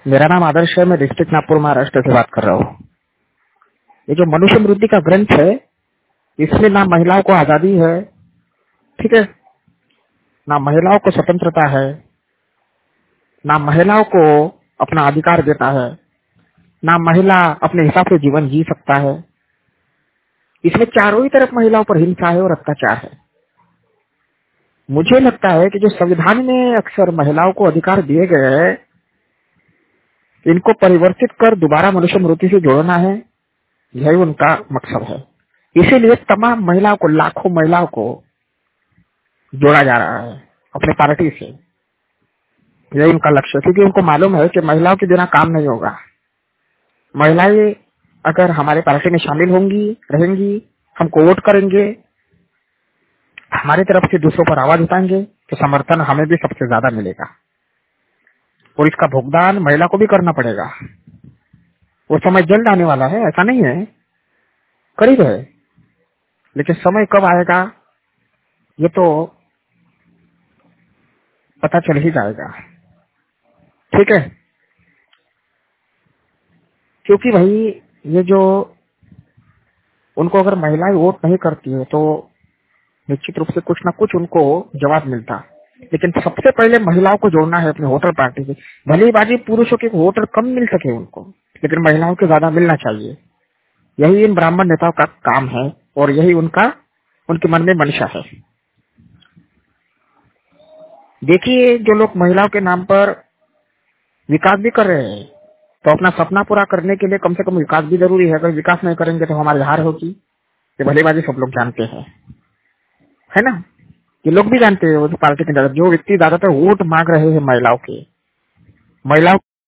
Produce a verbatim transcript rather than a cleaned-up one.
मेरा नाम आदर्श है। मैं डिस्ट्रिक्ट नागपुर महाराष्ट्र से बात कर रहा हूँ। ये जो मनुष्य मृत्यु का ग्रंथ है, इसमें ना महिलाओं को आजादी है, ठीक है, ना महिलाओं को स्वतंत्रता है, ना महिलाओं को अपना अधिकार देता है, ना महिला अपने हिसाब से जीवन जी सकता है। इसमें चारों ही तरफ महिलाओं पर हिंसा है और अत्याचार है। मुझे लगता है कि जो संविधान में अक्सर महिलाओं को अधिकार दिए गए हैं, इनको परिवर्तित कर दोबारा मनुष्य मृत्यु से जोड़ना है, यही उनका मकसद है। इसीलिए तमाम महिलाओं को, लाखों महिलाओं को जोड़ा जा रहा है अपने पार्टी से। यही उनका लक्ष्य है, क्योंकि उनको मालूम है कि महिलाओं के बिना काम नहीं होगा। महिलाएं अगर हमारे पार्टी में शामिल होंगी, रहेंगी, हमको वोट करेंगे, हमारी तरफ से दूसरों पर आवाज उठाएंगे, तो समर्थन हमें भी सबसे ज्यादा मिलेगा और इसका भुगतान महिला को भी करना पड़ेगा। वो समय जल्द आने वाला है, ऐसा नहीं है, करीब है, लेकिन समय कब आएगा ये तो पता चल ही जाएगा, ठीक है। क्योंकि भाई ये जो उनको अगर महिलाएं वोट नहीं करती है तो निश्चित रूप से कुछ ना कुछ उनको जवाब मिलता। लेकिन सबसे पहले महिलाओं को जोड़ना है अपने वोटर पार्टी से। भले ही बाजी पुरुषों के वोटर कम मिल सके उनको, लेकिन महिलाओं को ज्यादा मिलना चाहिए। यही इन ब्राह्मण नेताओं का काम है और यही उनका उनके मन में मंशा है। देखिए, जो लोग महिलाओं के नाम पर विकास भी कर रहे हैं, तो अपना सपना पूरा करने के लिए कम से कम विकास भी जरूरी है। अगर विकास नहीं करेंगे तो हमारी हार होगी, ये भले बाजी सब लोग जानते हैं, है ना। ये लोग भी जानते हैं, वो जो पार्टी के अंदर जो व्यक्ति ज्यादातर वोट मांग रहे हैं महिलाओं के, महिलाओं